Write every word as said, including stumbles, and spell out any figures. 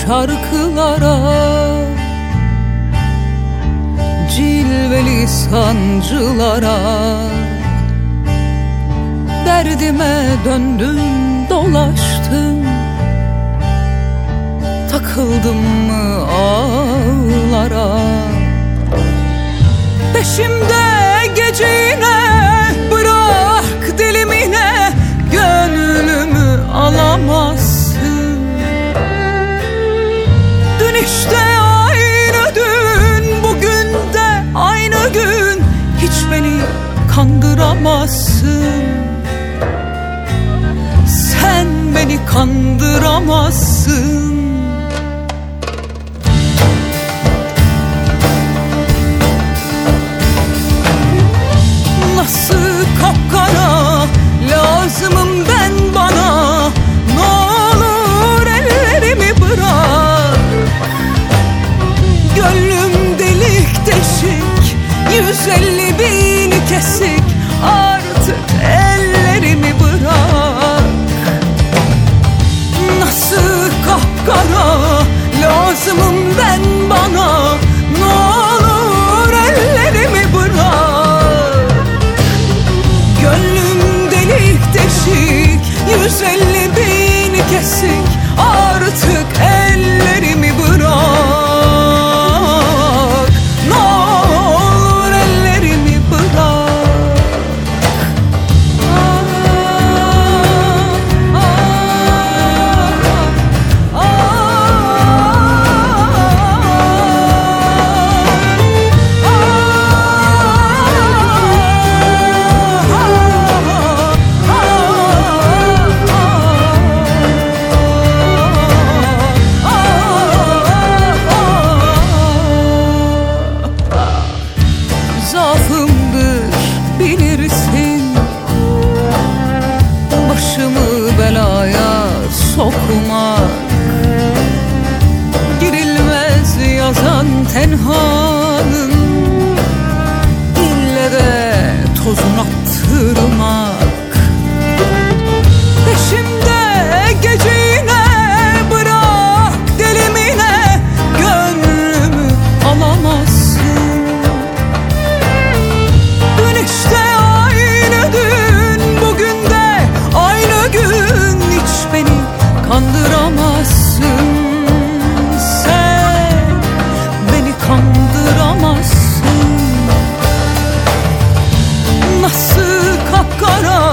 şarkılara, cilveli sancılara. Derdime döndüm dolaştım, takıldım mı ağlara. Peşimde gece yine, bırak dilimine, gönlümü alamazsın. Dün işte aynı dün, bugün de aynı gün, hiç beni kandıramazsın. Sen beni kandıramazsın. Nasıl kapkara lazımım ben bana, ne olur ellerimi bırak. Gönlüm delik deşik, yüz elli bin kesik, artık ellerimi bırak. Nasıl kapkara lazımım ben bana, ne olur ellerimi bırak. Gönlüm delik deşik, yüz elli bin kesik, artık ellerimi bırak. Ne olur ellerimi bırak. Ah, ah, ah, zaafımdır bilirsin, başımı belaya sokmak. Girilmez yazan tenhanın, ille de tozun attırmak. Peşimde gece yine, bırak dilimine, gönlümü alamazsın. Dün işte aynı dün, bugün de aynı gün, hiç beni kandıramazsın. Sen beni kandıramazsın. Nasıl kapkara